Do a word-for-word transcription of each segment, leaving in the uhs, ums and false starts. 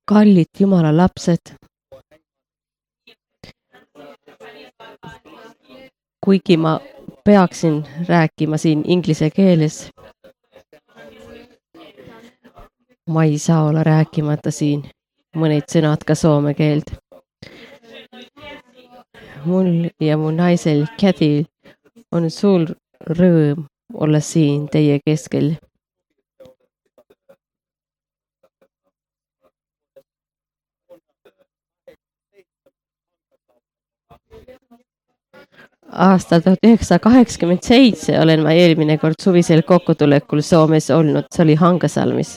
Kallid Jumala lapsed, kuigi ma peaksin rääkima siin inglise keeles, ma ei saa olla rääkimata siin mõned sõnad ka soome keelt. Mul ja mu naisel Kathyl on suur rõõm olla siin teie keskel. Aastal tuhat üheksasada kaheksakümmend seitse olen ma eelmine kord suvisel kokkutulekul Soomes olnud, see oli Hangasalmis.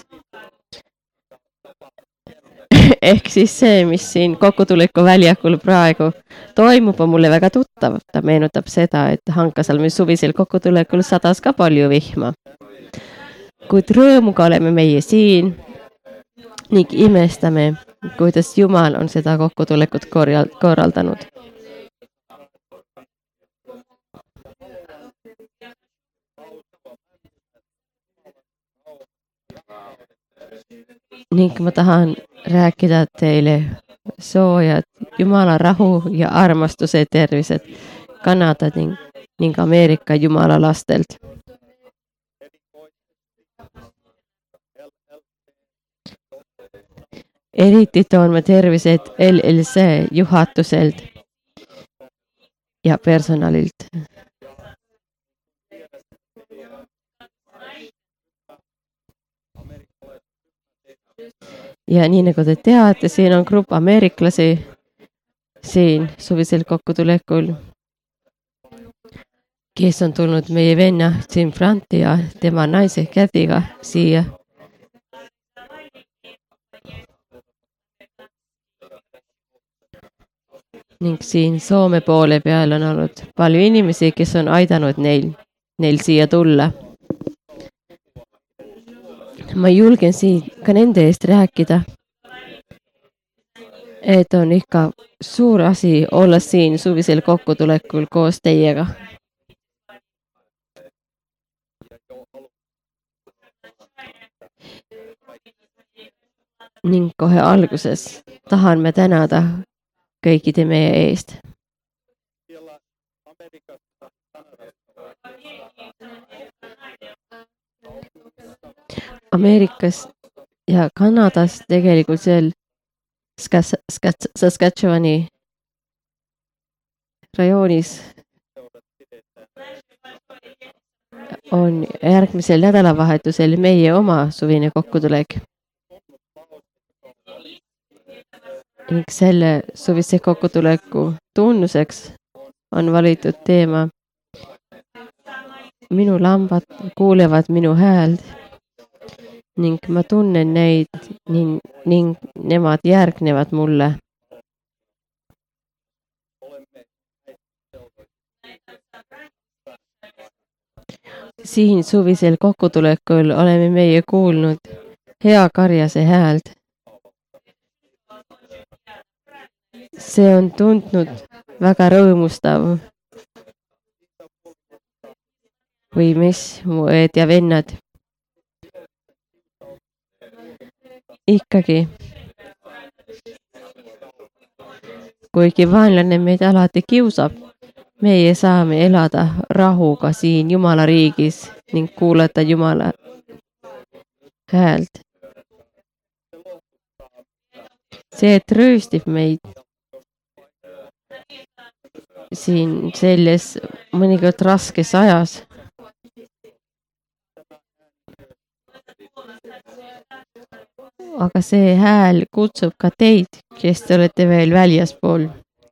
Ehk siis see, mis siin kokkutuleku väljakul praegu toimub, on mulle väga tuttav. Ta meenutab seda, et Hangasalmi suvisel kokkutulekul sadas ka palju vihma. Kuid rõõmuga oleme meie siin ning imestame, kuidas Jumal on seda kokkutulekut korraldanud. Ning ma tahan rääkida teile soojad Jumala rahu ja armastuse tervised Kanada ning, ning Ameerika Jumala lastelt. Eriti toon ma tervised L L C juhatuselt ja personalilt. Ja nii nagu te teate, siin on grupp ameeriklasi siin suvisel kokkutulekul, kes on tulnud meie venna Jim Franti ja tema naise Kathyga siia. Ning siin Soome poole peal on olnud palju inimesi, kes on aidanud neil, neil siia tulla. Ma julgen siin ka nende eest rääkida, et on ikka suur asi olla siin suvisel kokkutulekul koos teiega. Ning kohe alguses tahan me tänada kõikide meie eest. Ameerikas ja Kanadas tegelikult seal Saskatchewani rajoonis on järgmisel nädalavahetusel meie oma suvine kokkutulek. Ning selle suvise kokkutuleku tunnuseks on valitud teema Minu lambad kuulevad minu häält ning ma tunnen neid ning, ning nemad järgnevad mulle. Siin suvisel kokkutulekul oleme meie kuulnud hea karjase häält. See on tundnud väga rõõmustav. Või mis, mu õed ja vennad. Ikkagi. Kuigi vaenlane meid alati kiusab, meie saame elada rahuga siin Jumala riigis ning kuulata Jumala häält. See trööstab meid siin selles mõnikord raskes ajas. Aga see hääl kutsub ka teid, kes te olete veel väljaspool.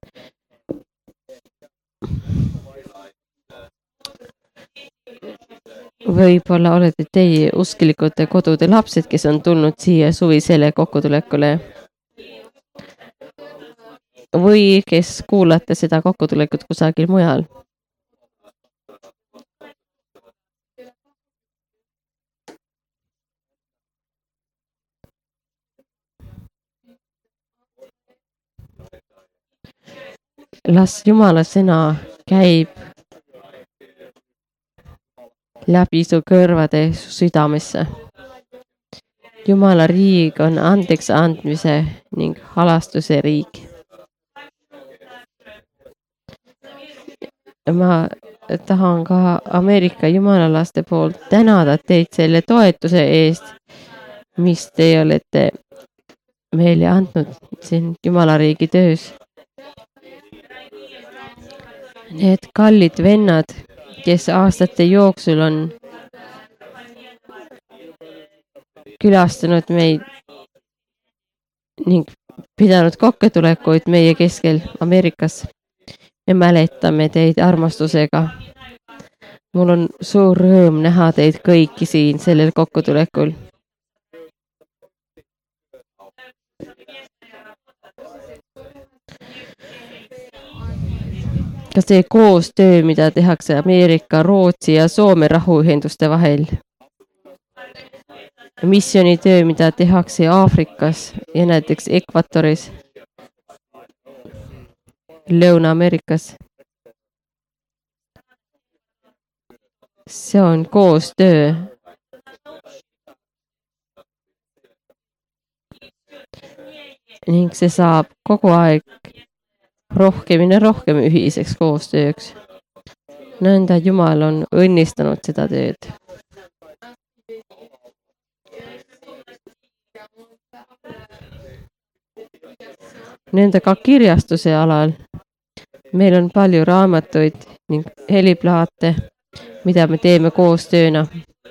Võib-olla olete teie usklikute kodude lapsed, kes on tulnud siia suvisele kokkutulekule. Või kes kuulate seda kokkutulekut kusagil mujal. Las Jumala sõna käib läbi su kõrvade su südamesse. Jumala riik on andeks andmise ning halastuse riik. Ma tahan ka Ameerika jumalalaste poolt tänada teid selle toetuse eest, mis te olete meile andnud siin Jumala riigi töös. Need kallid vennad, kes aastate jooksul on külastanud meid ning pidanud kokkutulekuid meie keskel Ameerikas. Me mäletame teid armastusega. Mul on suur rõõm näha teid kõiki siin sellel kokkutulekul. Ka see koostöö, mida tehakse Ameerika, Rootsi ja Soome rahuühenduste vahel. Missioonitöö, mida tehakse Aafrikas ja näiteks Ekvatoris, Lõuna-Ameerikas. See on koostöö. Ning see saab kogu aeg rohkem ja rohkem ühiseks koostööks. Nõnda Jumal on õnnistanud seda tööd. Nendega kirjastuse alal meil on palju raamatuid ning heliplaate, mida me teeme koostööna.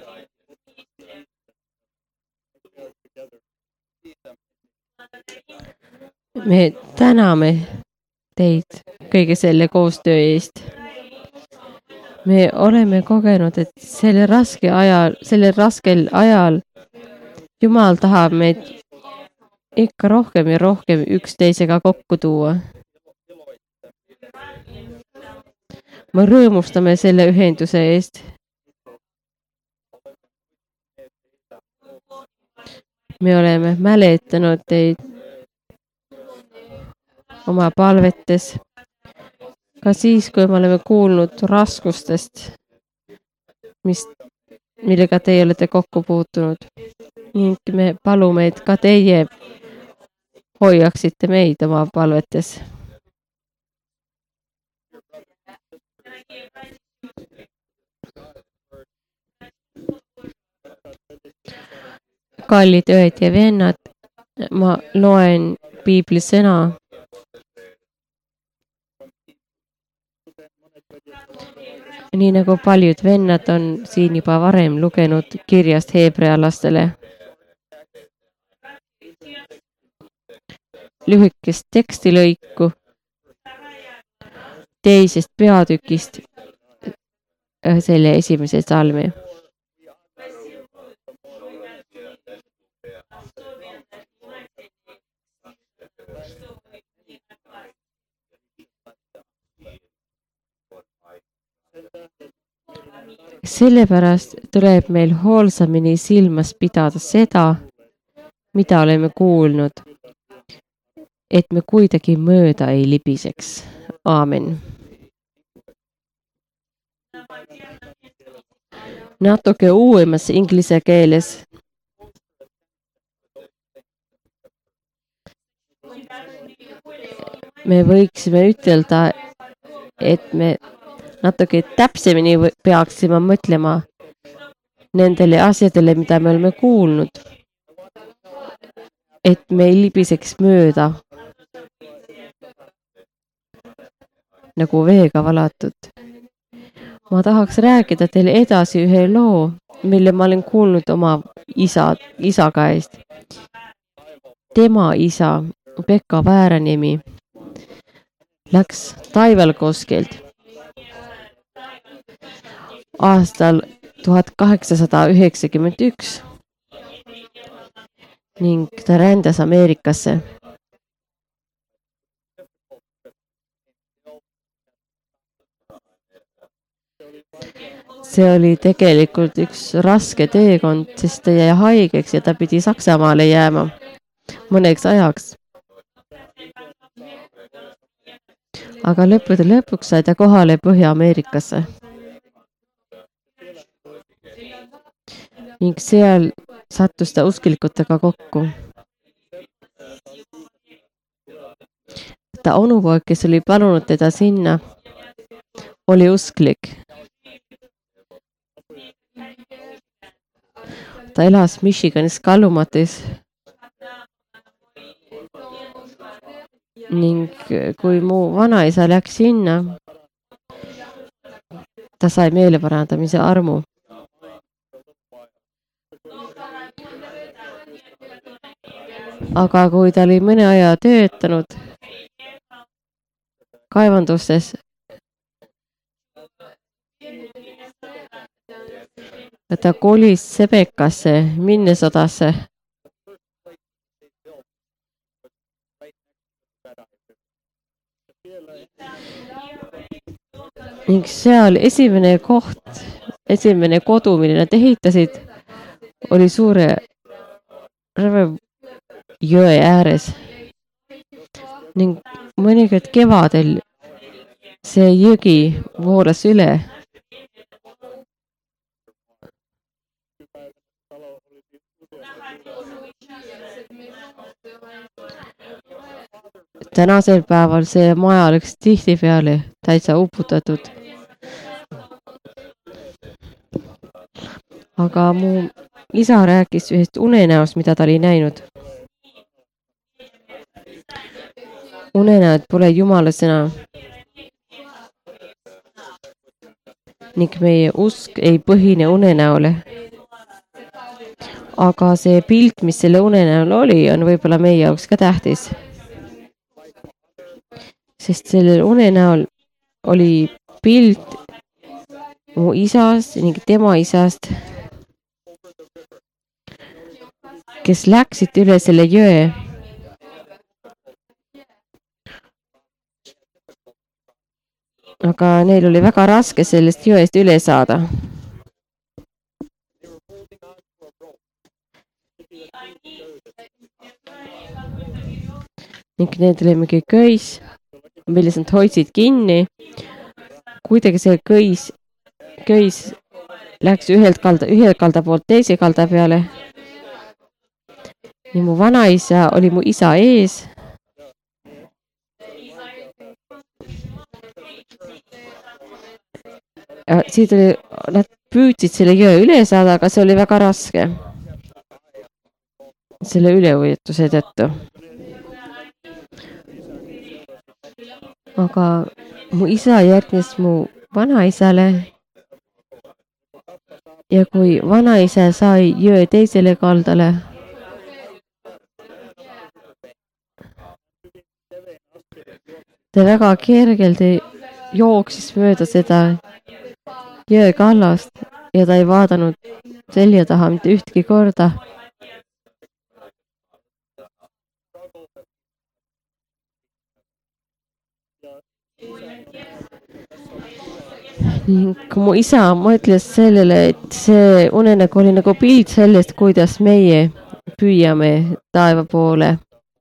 Me täname teid kõige selle koostöö eest. Me oleme kogenud, et selle raske ajal, sellel raskel ajal Jumal tahab meid ikka rohkem ja rohkem üksteisega kokku tuua. Me rõõmustame selle ühenduse eest. Me oleme mäletanud teid oma palvetes, ka siis, kui me oleme kuulnud raskustest, mis, millega teie olete kokku puutunud. Ning me palume, et ka teie hoiaksite meid oma palvetes. Kallid õed ja vennad, ma loen piibli sõna. Nii nagu paljud vennad on siin juba varem lugenud kirjast heebrealastele. Lühikest tekstilõiku teisest peatükist selle esimese salmi. Sellepärast tuleb meil hoolsamini silmas pidada seda, mida oleme kuulnud, et me kuidagi mööda ei libiseks. Aamen. Natuke uuemas inglise keeles. Me võiksime ütelda, et me natuke täpsemini peaksime mõtlema nendele asjadele, mida me oleme kuulnud, et me ei libiseks mööda nagu veega valatud. Ma tahaks rääkida teile edasi ühe loo, mille ma olen kuulnud oma isa, isa käest. Tema isa, Pekka Vääranimi, läks Taivalkoskelt aastal tuhat kaheksasada üheksakümmend üks ning ta rändas Ameerikasse. See oli tegelikult üks raske teekond, sest ta jäi haigeks ja ta pidi Saksamaale jääma mõneks ajaks. Aga lõppude lõpuks sai ta kohale Põhja-Ameerikasse. Ning seal sattus ta usklikutega kokku. Ta onupoeg, kes oli palunud teda sinna, oli usklik. Ta elas Michiganis Calumatis. Ning kui mu vanaisa läks sinna, ta sai meeleparandamise armu. Aga kui ta oli mõne aja töötanud kaevandustes, ta kolis Sebekasse, Minnesotasse. Ning seal esimene koht, esimene kodu, mille nad ehitasid, oli suure jõe ääres. Ning mõnikord kevadel see jõgi voolas üle. Tänasel päeval see maja oleks tihtipeale täitsa uputatud. Aga mu isa rääkis ühest unenäost, mida ta oli näinud. Unenäod pole Jumala sõna. Ning meie usk ei põhine unenäole. Aga see pilt, mis selle unenäol oli, on võib-olla meie jaoks ka tähtis. Sest sellel unenäol oli pilt mu isast ning tema isast, kes läksid üle selle jõe. Aga neil oli väga raske sellest jõest üle saada. Ning need oli mingi köis, milles nad hoidsid kinni. Kuidagi see köis, köis läks ühelt kalda, ühelt kalda poolt teise kalda peale. Nii mu vanaisa oli mu isa ees. Siit oli, nad püüdsid selle jõe üle saada, aga see oli väga raske. Selle üleujutuse tõttu. Aga mu isa järgnes mu vanaisale. Ja kui vanaisa sai jõe teisele kaldale, ta väga kergelt jooksis mööda seda jõe kallast ja ta ei vaadanud selja taha mitte ühtki korda. Ning mu isa mõtles sellele, et see unenägu oli nagu pilt sellest, kuidas meie püüame taeva poole.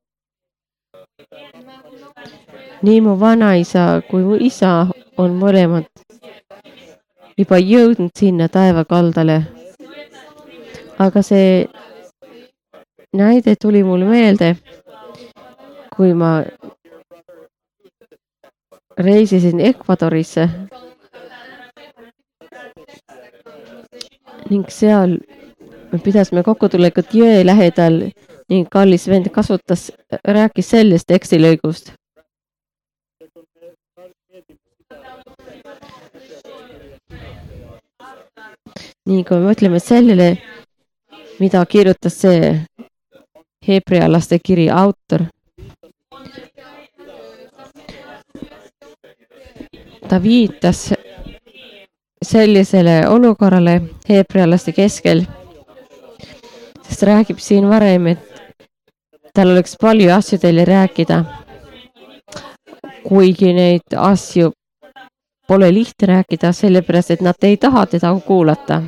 Nii mu vanaisa kui mu isa on mõlemad juba jõudnud sinna taeva kaldale. Aga see näide tuli mul meelde, kui ma reisisin Ecuadorisse. Ning seal me pidasime kokkutulekut jõe lähedal ning kallis vend kasutas, rääkis sellest tekstilõigust. Nii kui me mõtleme sellele, mida kirjutas see heebrealaste kiri autor. Ta viitas sellisele olukorrale heebrealaste keskel, sest räägib siin varem, et tal oleks palju asju teile rääkida, kuigi neid asju pole lihtne rääkida, sellepärast et nad ei taha teda kuulata.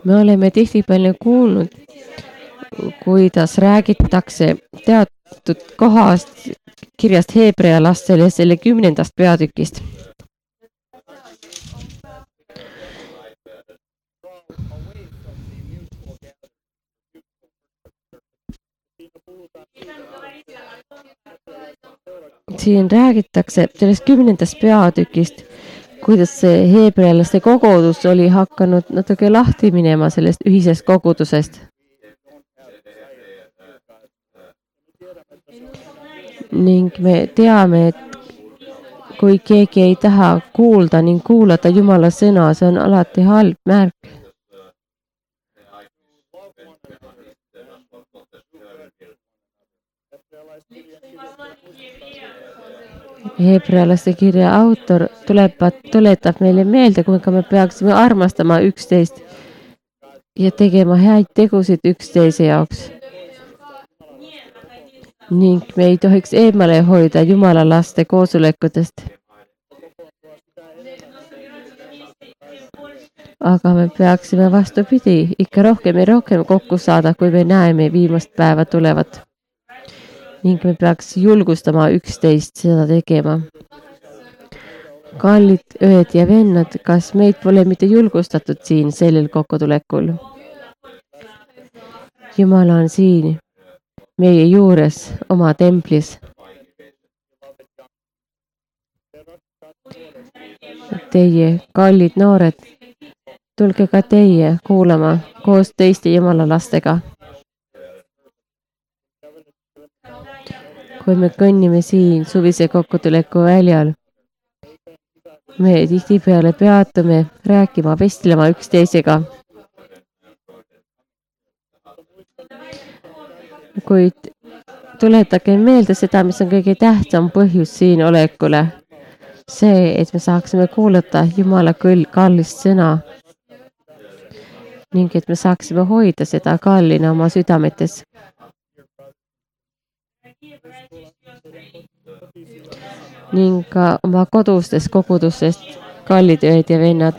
me oleme tihtipeale kuulnud, kuidas räägitakse teatud kohast kirjast Heebrea lastele selle kümnendast peatükist. Siin räägitakse sellest kümnendast peatükist, kuidas see heebrealaste kogudus oli hakanud natuke lahti minema sellest ühisest kogudusest. Ning me teame, et kui keegi ei taha kuulda ning kuulata Jumala sõna, see on alati halb märk. Heebrealaste kirja autor tuletab, tuletab meile meelde, kuinka me peaksime armastama üksteist ja tegema häid tegusid üksteise jaoks. Ning me ei tohiks eemale hoida Jumala laste koosolekutest. Aga me peaksime vastupidi ikka rohkem ja rohkem kokku saada, kui me näeme viimast päeva tulevat. Ning me peaks julgustama üksteist seda tegema. Kallid õed ja vennad, kas meid pole mitte julgustatud siin sellel kokkutulekul? Jumal on siin meie juures oma templis. Teie, kallid noored, tulge ka teie kuulama koos teiste Jumala lastega. Kui me kõnnime siin suvise kokkutuleku väljal, me tihtipeale peatume rääkima, vestlema üksteisega. Kuid tuletage meelde seda, mis on kõige tähtsam põhjus siin olekule. See, et me saaksime kuulata Jumala küll kallist sõna ning et me saaksime hoida seda kallina oma südametes. Ning ka oma kodustest kogudustest, kallid õed ja vennad.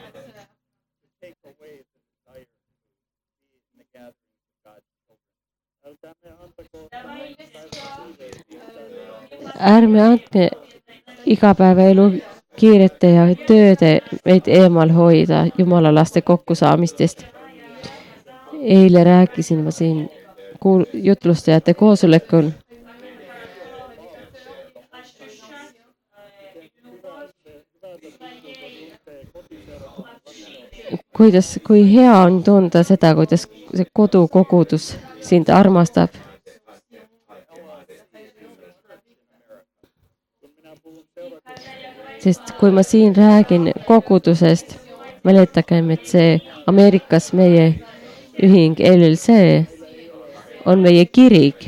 Ärme andke igapäevaelu kiirete ja tööde meid eemal hoida Jumala laste kokkusaamistest. Eile rääkisin ma siin jutlustajate koosolekul. Kuidas, kui hea on tunda seda, kuidas see kodukogudus sind armastab. Sest kui ma siin räägin kogudusest, mäletagem, et see Ameerikas meie ühing L L C on meie kirik.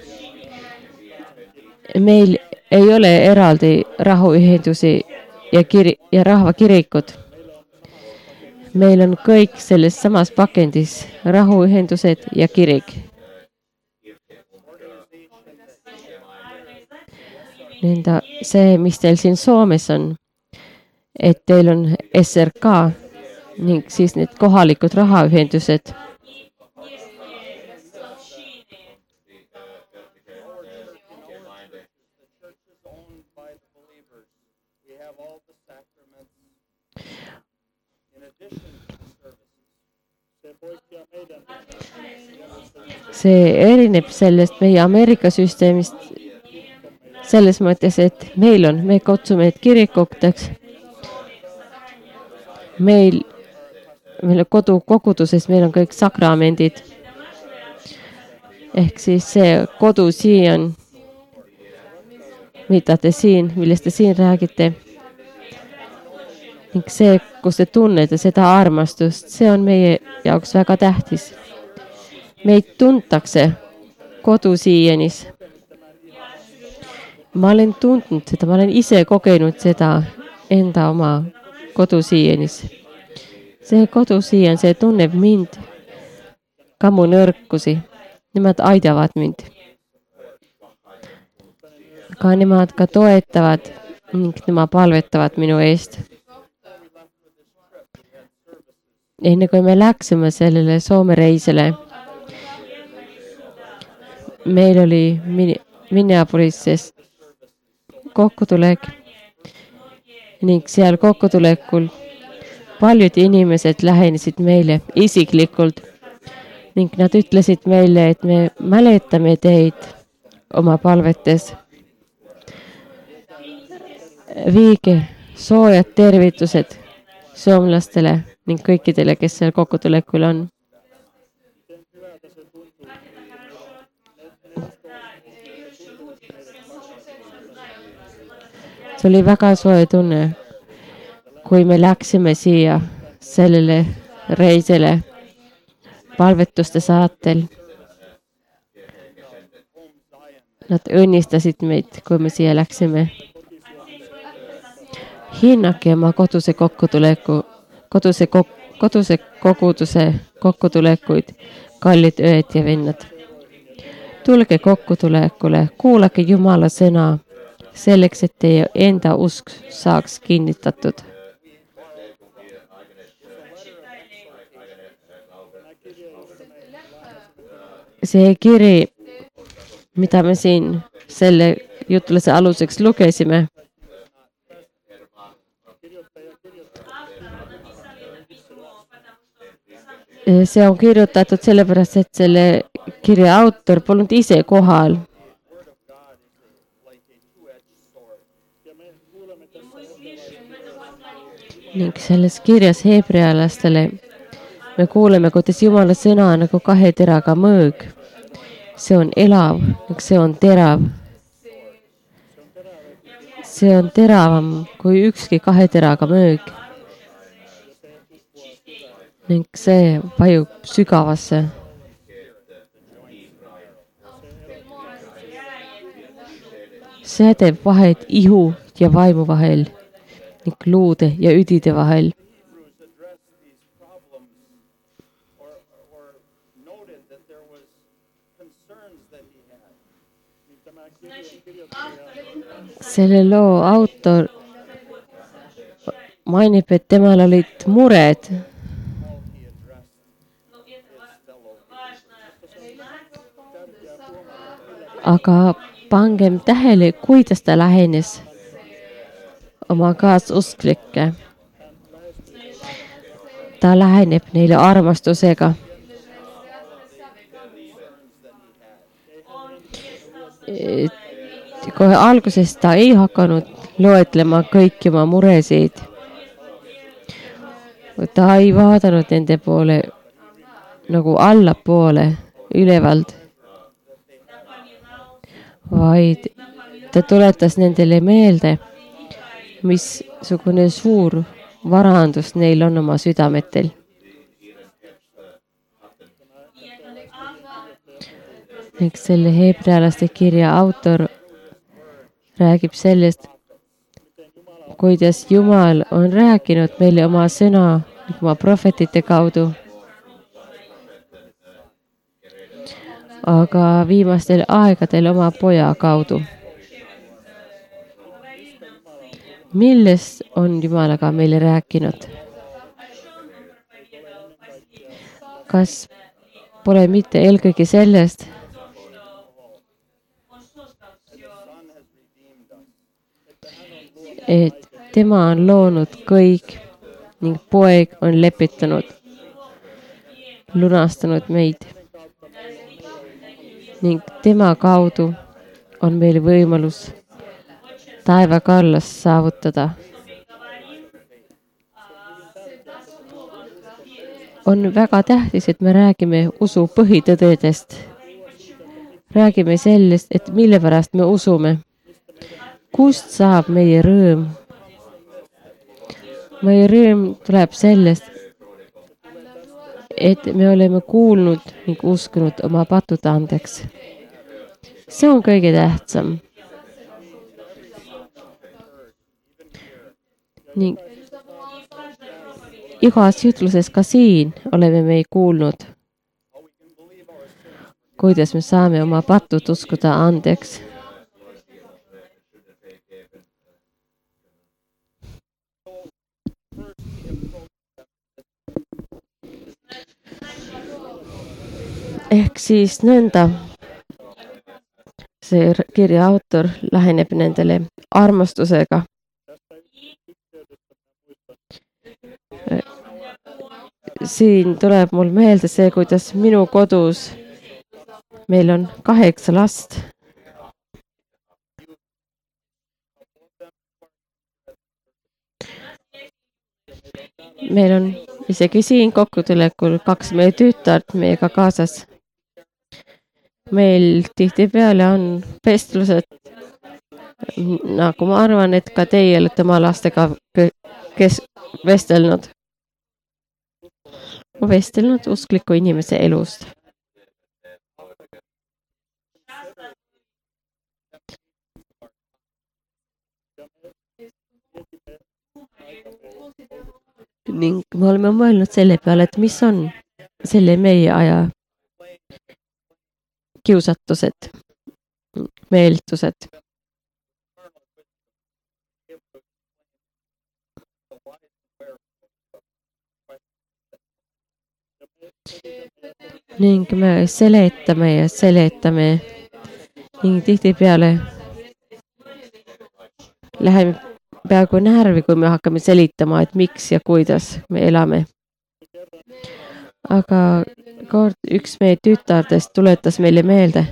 Meil ei ole eraldi rahuühendusi ja, kiri, ja rahvakirikud. Meil on kõik selles samas pakendis rahuühendused ja kirik. Nenda, see, mis teil siin Soomes on, et teil on S R K ning siis need kohalikud rahaühendused. See erineb sellest meie Ameerika süsteemist selles mõttes, et meil on, me kutsume need kirikuteks. Meil, meil on kodukoguduses, meil on kõik sakramendid. Ehk siis see kodu siin, mida te siin, millest te siin räägite. Ning see, kus te tunnete seda armastust, see on meie jaoks väga tähtis. Meid tuntakse kodu siianis. Ma olen tundnud seda, ma olen ise kogenud seda enda oma kodu siianis. See kodu siian, see tunneb mind, ka mu nõrkusi. Nemad aidavad mind. Ka nemad ka toetavad ning nemad palvetavad minu eest. enne kui me läksime sellele Soome reisile, meil oli Minneapolises kokkutulek ning seal kokkutulekul paljud inimesed lähenesid meile isiklikult ning nad ütlesid meile, et me mäletame teid oma palvetes. Viige soojad tervitused soomlastele ning kõikidele, kes seal kokkutulekul on. See oli väga soe tunne, kui me läksime siia sellele reisile palvetuste saatel. Nad õnnistasid meid, kui me siia läksime. Hinnake oma koduse kokkutuleku, koduse, kok, koduse koguduse kokkutulekuid, kallid õed ja vennad. Tulge kokkutulekule, kuulake Jumala sõna, selleks, et teie enda usk saaks kinnitatud. See kiri, mida me siin selle jutluse aluseks lugesime, see on kirjutatud sellepärast, et selle kirja autor polnud ise kohal. Ning selles kirjas heebrealastele me kuuleme, kuidas Jumala sõna on nagu kahe teraga mõõg. See on elav ning see on terav. See on teravam kui ükski kahe teraga mõõg. Ning see vajub sügavasse. See teeb vahet ihu ja vaimu vahel ning luude ja üdide vahel. Selle loo autor mainib, et temal olid mured. Aga pangem tähele, kuidas ta lähenes oma kaasusklikke. Ta läheneb neile armastusega. Kohe alguses ta ei hakanud loetlema kõiki oma muresid. Ta ei vaadanud nende poole nagu allapoole, ülevalt, vaid ta tuletas nendele meelde, missugune suur varandus neil on oma südametel. Ning selle heebrealaste kirja autor räägib sellest, kuidas Jumal on rääkinud meile oma sõna oma prohvetite kaudu. Aga viimastel aegadel oma poja kaudu. Millest on Jumalaga meile rääkinud? Kas pole mitte eelkõige sellest, et tema on loonud kõik ning poeg on lepitanud, lunastanud meid. Ning tema kaudu on meil võimalus taeva kallas saavutada. On väga tähtis, et me räägime usu põhitõdedest. Räägime sellest, et mille pärast me usume. Kust saab meie rõõm? Meie rõõm tuleb sellest, et me oleme kuulnud ning uskunud oma patud andeks. See on kõige tähtsam. Ning igas jutluses ka siin oleme me kuulnud, kuidas me saame oma patud uskuda andeks. ehk siis nõnda see kirja autor läheneb nendele armastusega. Siin tuleb mul meelde see, kuidas minu kodus meil on kaheksa last. Meil on isegi siin kokkutulekul kaks meie tütart meiega kaasas. Meil tihtipeale on vestlused, nagu ma arvan, et ka teie olete oma lastega kes vestelnud. vestelnud uskliku inimese elust. Ning me oleme mõelnud selle peale, et mis on selle meie aja kiusatused, meeltused. Ning me seletame ja seletame ning tihtipeale läheme peaaegu närvi, kui me hakkame selitama, et miks ja kuidas me elame. Aga kord üks meie tütardest tuletas meile meelde,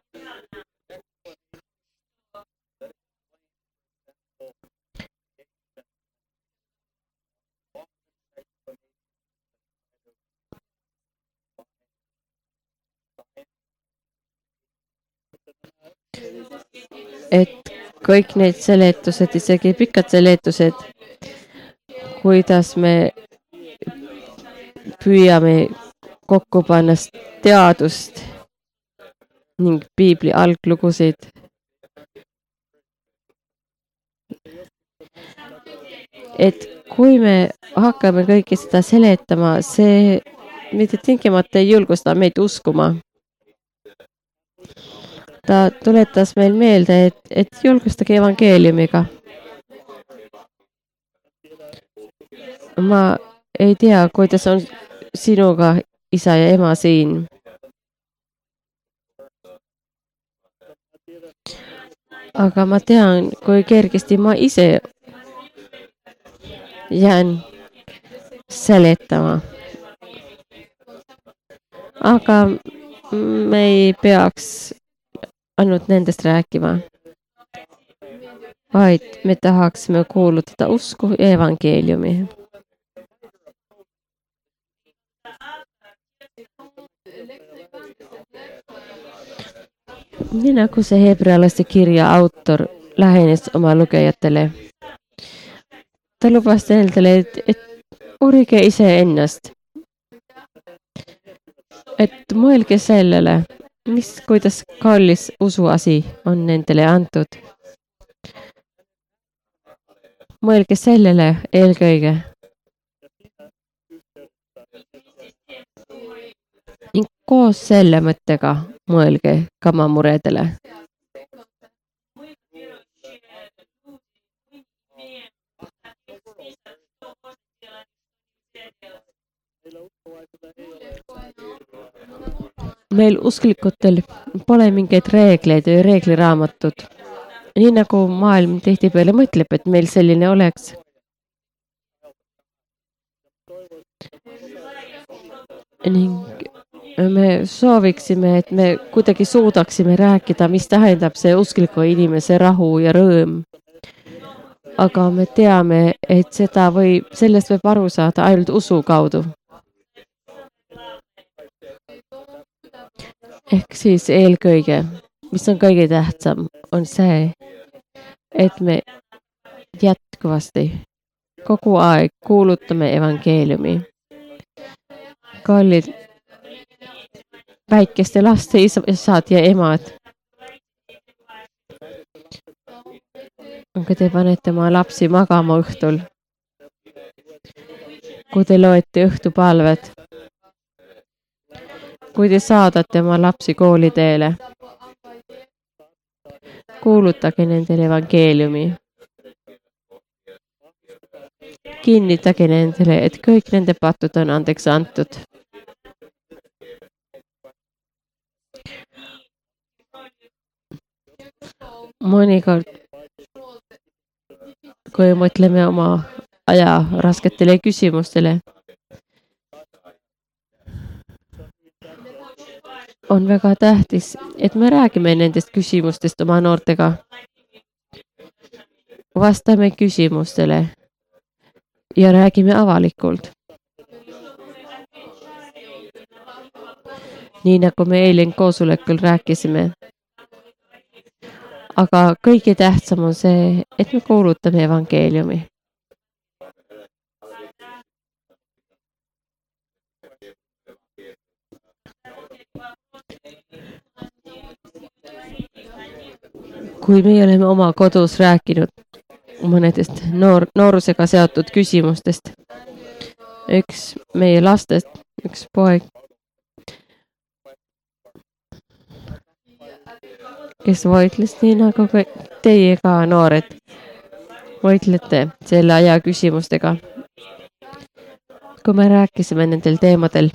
et kõik need seletused, isegi pikad seletused, kuidas me püüame kokku panna teadust ning piibli alglugusid. Et kui me hakkame kõike seda seletama, see mitte tingimata ei julgusta meid uskuma. Ta tuletas meil meelde, et, et julgustage evangeeliumiga. Ma ei tea, kuidas on sinuga isa ja ema siin. Aga ma tean, kui kergesti ma ise jään seletama. Aga me ei peaks ainult nendest rääkima, vaid me tahaksime kuulutada usku ja evangeeliumi. Nii nagu see hebrealaste kirja autor lähenes oma lugejatele. Ta lubas nendele, et, et uurige iseennast. Et mõelge sellele, mis, kuidas kallis usuasi on nendele antud. Mõelge sellele eelkõige. Ning koos selle mõttega mõelge ka oma muredele. Meil usklikutel pole mingeid reegleid või reegliraamatut. Nii nagu maailm tihtipeale mõtleb, et meil selline oleks. Ning me sooviksime, et me kuidagi suudaksime rääkida, mis tähendab see uskliku inimese rahu ja rõõm. Aga me teame, et seda võib, sellest võib aru saada ainult usu kaudu. Ehk siis eelkõige, mis on kõige tähtsam, on see, et me jätkuvasti kogu aeg kuulutame evangeeliumi. Kallid väikeste laste isad ja emad. Kui te panete oma lapsi magama õhtul, kui te loete õhtupalved, kui te saadate oma lapsi kooliteele, kuulutage nendele evangeeliumi. Kinnitage nendele, et kõik nende patud on andeks antud. mõnikord, kui mõtleme oma aja rasketele küsimustele, on väga tähtis, et me räägime nendest küsimustest oma noortega. Vastame küsimustele ja räägime avalikult. Nii nagu me eile koosolekul rääkisime. Aga kõige tähtsam on see, et me kuulutame evangeeliumi. Kui me oleme oma kodus rääkinud mõnedest noor, noorusega seotud küsimustest, üks meie lastest, üks poeg, kes võitles nii nagu teie ka noored, võitlete selle aja küsimustega. Kui me rääkisime nendel teemadel,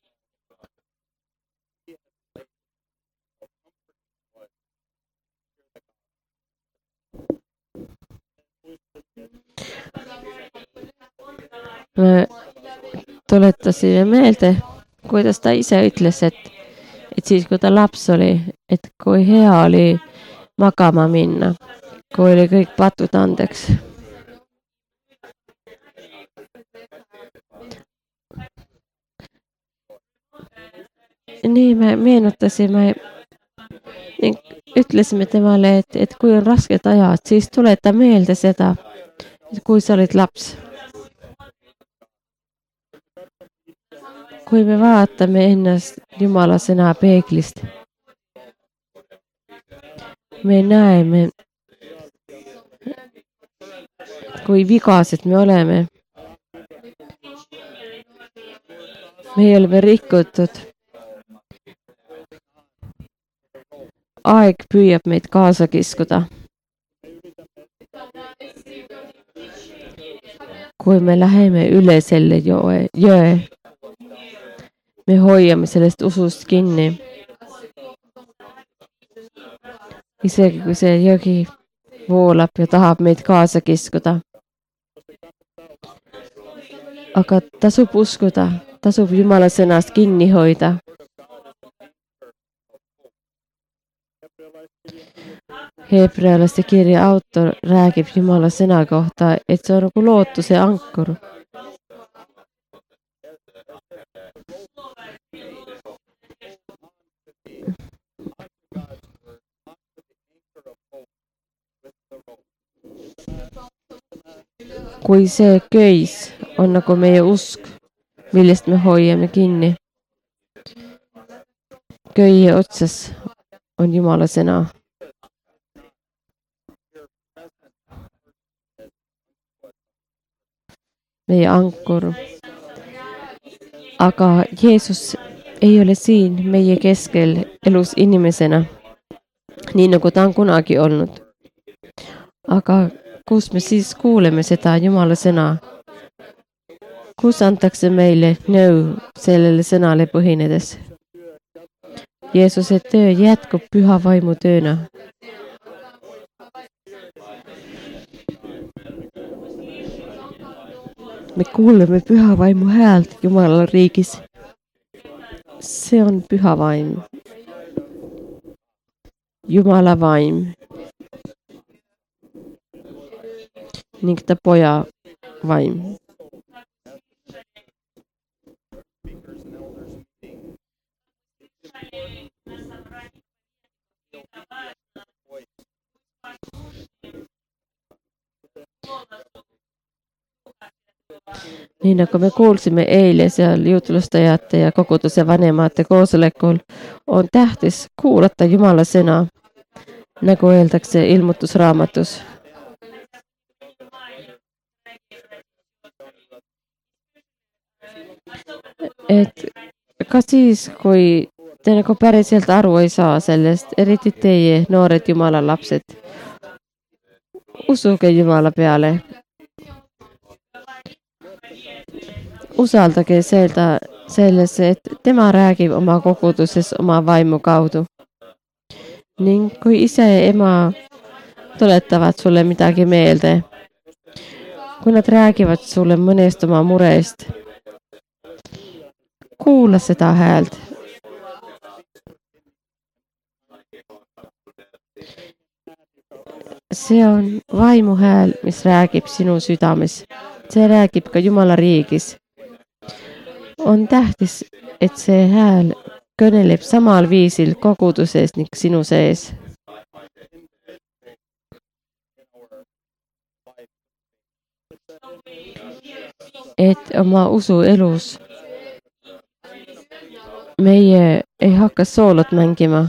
me tuletasime meelde, kuidas ta ise ütles, et, et siis, kui ta laps oli, et kui hea oli magama minna, kui oli kõik patud andeks. Nii me meenutasime ning ütlesime temale, et, et kui on rasked ajad, siis tuleta meelde seda, et kui sa olid laps. Kui me vaatame ennast Jumala sõna peeglist, me näeme, kui vigased me oleme. Me oleme rikutud. Aeg püüab meid kaasa kiskuda. Kui me läheme üle selle jõe, jõe, me hoiame sellest usust kinni. Isegi kui see jõgi voolab ja tahab meid kaasa kiskuda. Aga tasub uskuda, tasub Jumala sõnast kinni hoida. Hebrealaste kirja autor räägib Jumala sõna kohta, et see on nagu lootuse ankur. Kui see köis on nagu meie usk, millest me hoiame kinni. Köie otsas on Jumala sõna. Meie ankur. Aga Jeesus ei ole siin meie keskel elus inimesena, nii nagu ta on kunagi olnud. Aga kus me siis kuuleme seda Jumala sõna? Kus antakse meile nõu sellele sõnale põhinedes? Jeesuse töö jätkub püha vaimu tööna. Me kuuleme püha vaimu häält Jumala riigis. See on püha vaim. Jumala vaim. Ning ta poja vaim. Nii nagu me kuulsime eile seal juutlustajate ja koguduse vanemate koosolekul, on tähtis kuulata Jumala sõna, nagu öeldakse ilmutusraamatus. Et ka siis, kui te nagu päriselt aru ei saa sellest, eriti teie noored Jumala lapsed, usuge Jumala peale. Usaldage seda sellesse, et tema räägib oma koguduses oma vaimu kaudu. Ning kui ise ema tuletavad sulle midagi meelde. Kui nad räägivad sulle mõnest oma murest, kuula seda häält. See on vaimu hääl, mis räägib sinu südames. See räägib ka Jumala riigis. On tähtis, et see hääl kõneleb samal viisil koguduses ning sinu sees. Et oma usu elus meie ei hakka soolot mängima.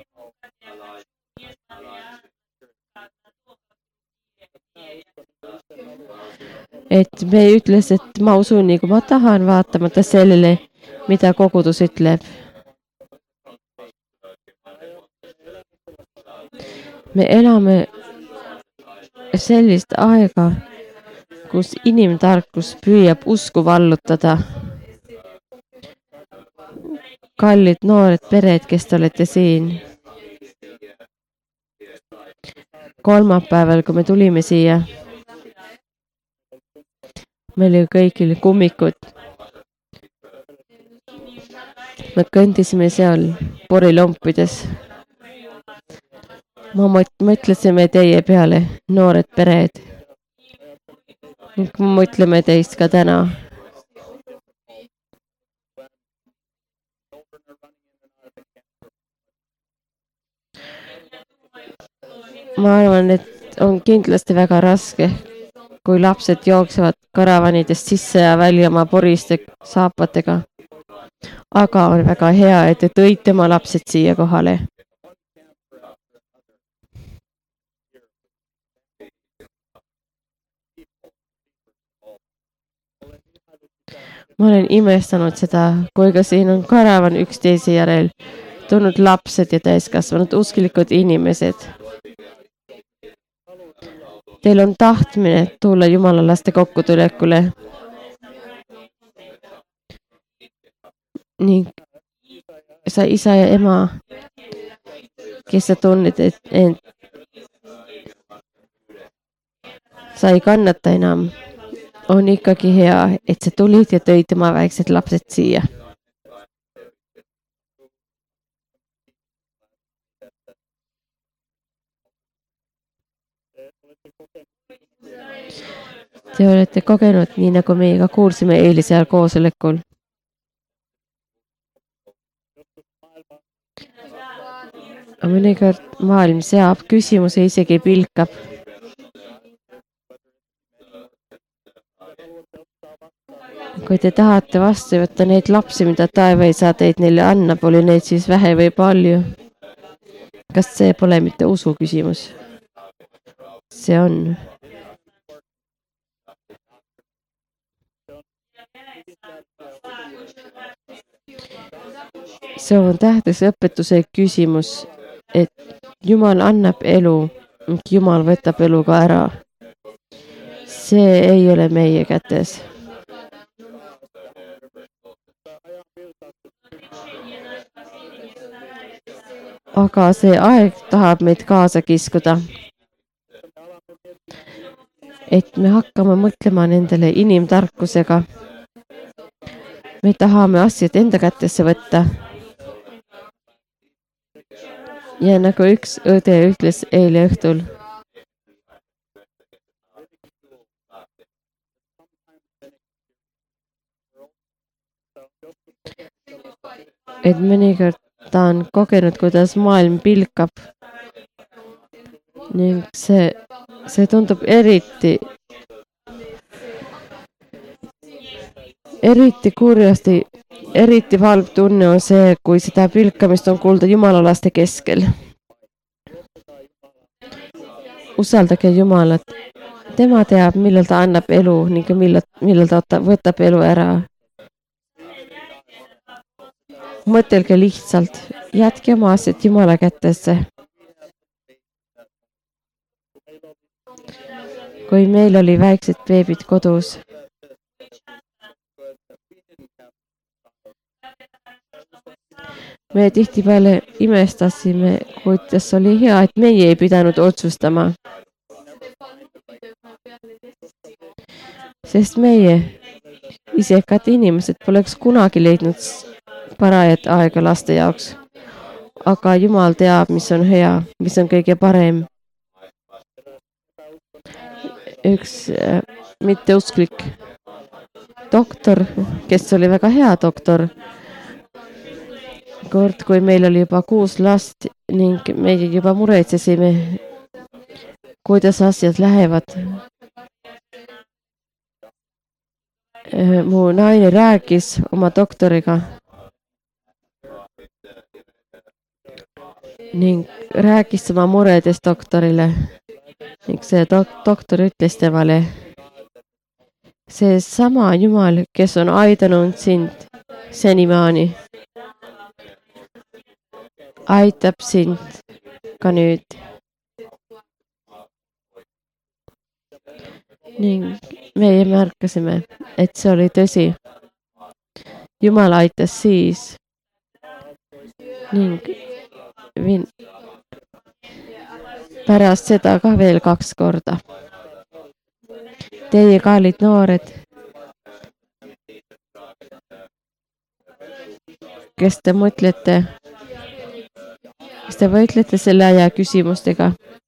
Et me ei ütles, et ma usun nii kui ma tahan, vaatamata sellele, mida kogudus ütleb. Me elame sellist aega, kus inimtarkus püüab usku vallutada. Kallid noored pered, kes te olete siin. Kolmapäeval, kui me tulime siia, meil oli kõigil kummikud. Me kõndisime seal porilompides. Ma mõtlesime teie peale, noored pered. Ning mõtleme teist ka täna. Ma arvan, et on kindlasti väga raske, kui lapsed jooksevad karavanidest sisse ja välja oma poriste saapatega. Aga on väga hea, et te tõite oma lapsed siia kohale. Ma olen imestanud seda, kui ka siin on karavan üksteise järel tulnud lapsed ja täiskasvanud usklikud inimesed. Teil on tahtmine tulla Jumala laste kokkutulekule. Ning sa isa ja ema, kes sa tunned, et, et sa ei kannata enam, on ikkagi hea, et sa tulid ja tõid oma väiksed lapsed siia. Te olete kogenud nii, nagu meiega kuulsime eelisel koosolekul. Mõnikord maailm seab küsimuse, isegi pilkab. Kui te tahate vastu võtta neid lapsi, mida taeva ei saa teid neile anna, pole neid siis vähe või palju. Kas see pole mitte usu küsimus? See on. See on tähtis õpetuse küsimus, et Jumal annab elu, Jumal võtab elu ka ära. See ei ole meie kätes. Aga see aeg tahab meid kaasa kiskuda. Et me hakkame mõtlema nendele inimtarkusega. Me tahame asjad enda kätesse võtta. Ja nagu üks õde ütles eile õhtul. Et mõnikord ta on kogenud, kuidas maailm pilkab. Ning see, see tundub eriti, eriti kurjasti, eriti halb tunne on see, kui seda pilkamist on kuulda Jumala laste keskel. Usaldage Jumalat. Tema teab, millal ta annab elu ning millal, millal ta võtab elu ära. Mõtelge lihtsalt, jätke oma asjad Jumala kätesse. Kui meil oli väiksed beebid kodus, me tihtipeale imestasime, kuidas oli hea, et meie ei pidanud otsustama. sest meie isekad inimesed poleks kunagi leidnud parajat aega laste jaoks. Aga Jumal teab, mis on hea, mis on kõige parem. Üks äh, mitteusklik doktor, kes oli väga hea doktor, kord, kui meil oli juba kuus last ning meie juba muretsesime, kuidas asjad lähevad. Mu naine rääkis oma doktoriga ning rääkis oma muredest doktorile ning see dok- doktor ütles temale, see sama Jumal, kes on aidanud sind senimaani, aitab sind ka nüüd. Ning meie märkasime, et see oli tõsi. Jumal aitas siis ning vin- pärast seda ka veel kaks korda. Teie kallid noored, kes te mõtlete, kes te võitlete selle aja küsimustega.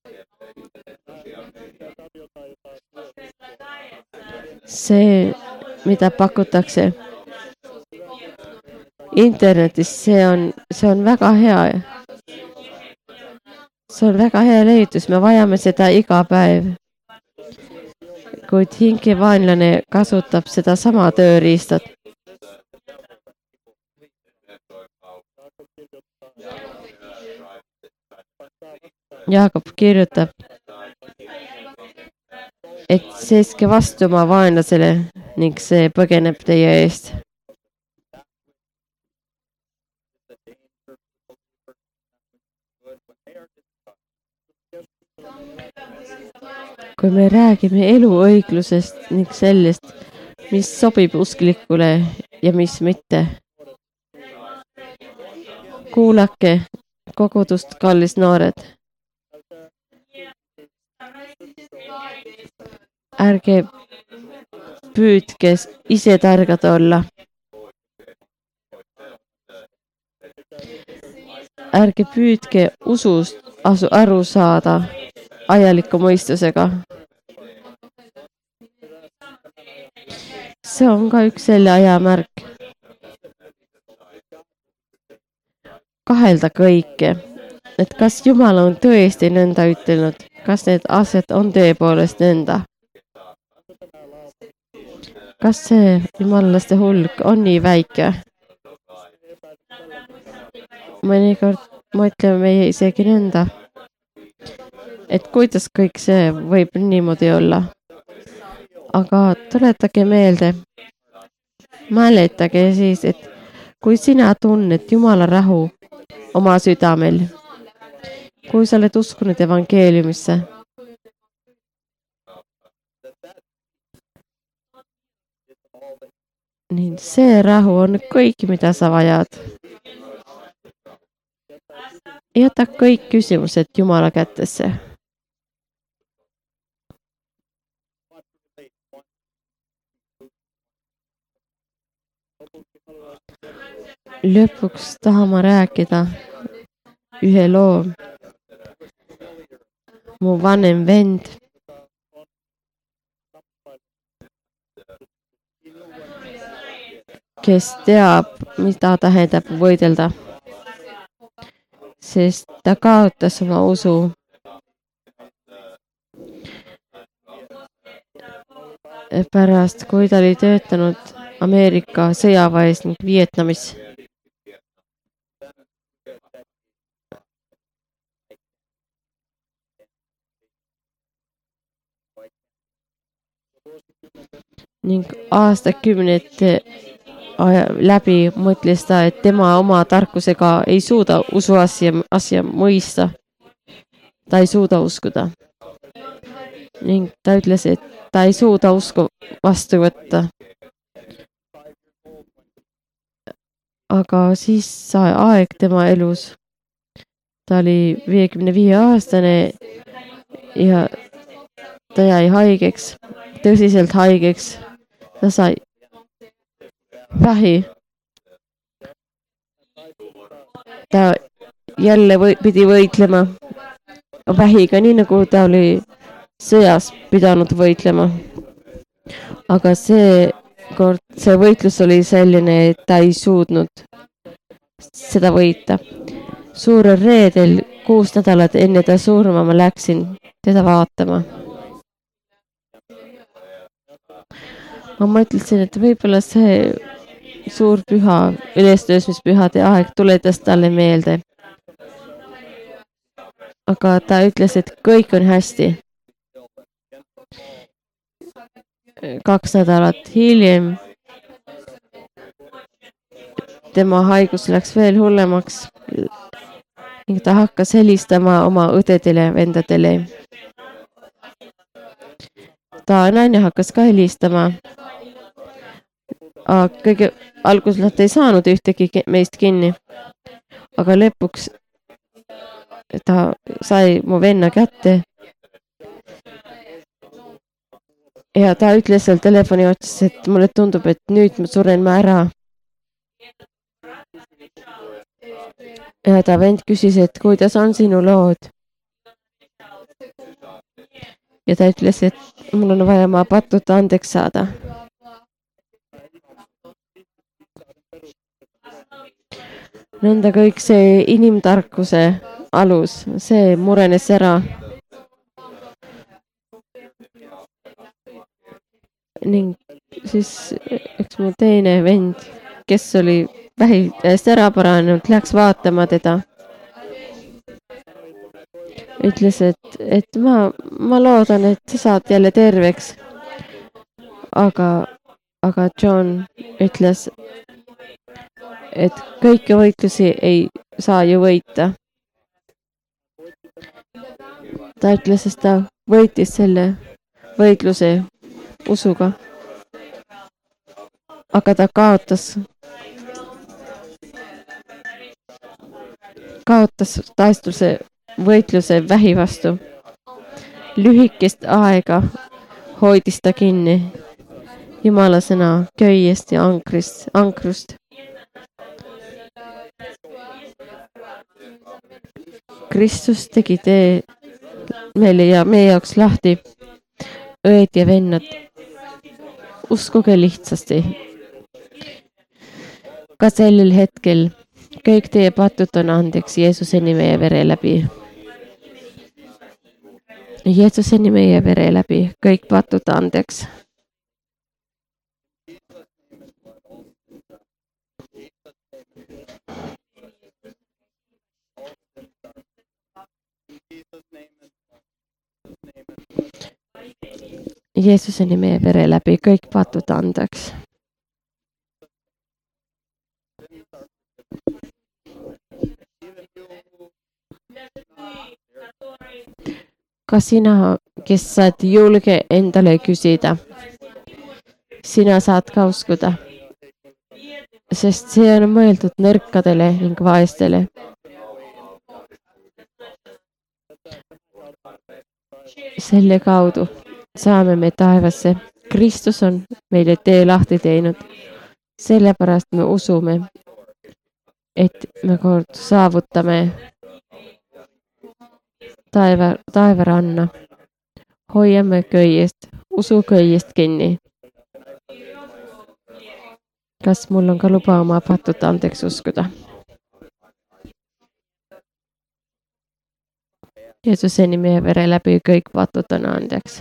See, mida pakutakse internetis, see on, see on väga hea. See on väga hea leiutus, me vajame seda iga päev. Kuid hingevaenlane kasutab seda sama tööriistat. Jaakob kirjutab, et seiske vastu oma vaenlasele ning see põgeneb teie eest. Kui me räägime eluõiglusest ning sellest, mis sobib usklikule ja mis mitte. Kuulake kogudust, kallis noored. Ärge püüdke ise targad olla. Ärge püüdke usust asu aru saada ajaliku mõistusega. See on ka üks selle aja märk. Kahelda kõike, et kas Jumal on tõesti nõnda ütelnud, kas need asjad on tõepoolest nõnda. Kas see jumalaste hulk on nii väike? Mõnikord mõtleme meie isegi nõnda, et kuidas kõik see võib niimoodi olla. Aga tuletage meelde, mäletage siis, et kui sina tunned Jumala rahu oma südamel, kui sa oled uskunud evangeeliumisse, nii see rahu on kõik, mida sa vajad. Jäta kõik küsimused Jumala kätesse. Lõpuks tahan ma rääkida ühe loo. Mu vanem vend kes teab, mida tähendab võidelda, sest ta kaotas oma usu. Pärast, kui ta oli töötanud Ameerika sõjaväes ning Vietnamis. Ning aastakümnete läbi mõtles ta, et tema oma tarkusega ei suuda usu asja, asja mõista. Ta ei suuda uskuda. Ning ta ütles, et ta ei suuda usku vastu võtta. Aga siis sai aeg tema elus. Ta oli viiekümne viie aastane ja ta jäi haigeks, tõsiselt haigeks ta sai vähi. Ta jälle või, pidi võitlema vähiga, nii nagu ta oli sõjas pidanud võitlema. Aga see kord, see võitlus oli selline, et ta ei suutnud seda võita. Suurel reedel kuus nädalat enne ta surma ma läksin teda vaatama. Ma mõtlesin, et võib-olla see suur püha, ülestõusmispühade aeg tuletas talle meelde. Aga ta ütles, et kõik on hästi. Kaks nädalat hiljem tema haigus läks veel hullemaks ning ta hakkas helistama oma õdedele, vendadele. Ta naine hakkas ka helistama. Kõige alguses nad ei saanud ühtegi meist kinni. Aga lõpuks ta sai mu venna kätte. Ja ta ütles seal telefoni otsas, et mulle tundub, et nüüd ma suren ma ära. Ja ta vend küsis, et kuidas on sinu lood. Ja ta ütles, et mul on vaja oma patud andeks saada. Nõnda kõik see inimtarkuse alus, see murenes ära. Ning siis üks mu teine vend, kes oli vähi täiesti ära paranenud, läks vaatama teda. Ütles, et, et ma, ma loodan, et sa saad jälle terveks. Aga, aga John ütles, et kõiki võitlusi ei saa ju võita. Ta ütles, et ta võitis selle võitluse usuga. Aga ta kaotas, kaotas taistuse võitluse vähi vastu. Lühikest aega hoidis ta kinni Jumala sõna köiest ja ankrist, ankrust. Kristus tegi tee meile ja meie jaoks lahti. Õed ja vennad, uskuge lihtsasti. Ka sellel hetkel kõik teie patud on andeks Jeesuse nime ja vere läbi. Jeesuse nime ja vere läbi, kõik patud andeks. Jeesuse nime ja vere läbi, kõik patud andeks. Ka sina, kes saad julge endale küsida, sina saad ka uskuda, sest see on mõeldud nõrkadele ning vaestele. Selle kaudu saame me taevasse. Kristus on meile tee lahti teinud. Sellepärast me usume, et me kord saavutame taeva, taevaranna. Hoiame köiest, usu köiest kinni. Kas mul on ka luba oma patud andeks uskuda? Jeesuse nime ja vere läbi kõik patud on andeks.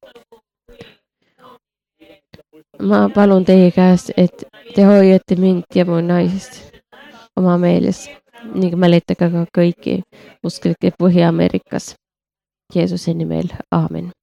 Ma palun teie käest, et te hoiate mind ja mu naist oma meeles ning mäletage ka kõiki usklikke Põhja-Ameerikas. Jeesuse nimel, aamen.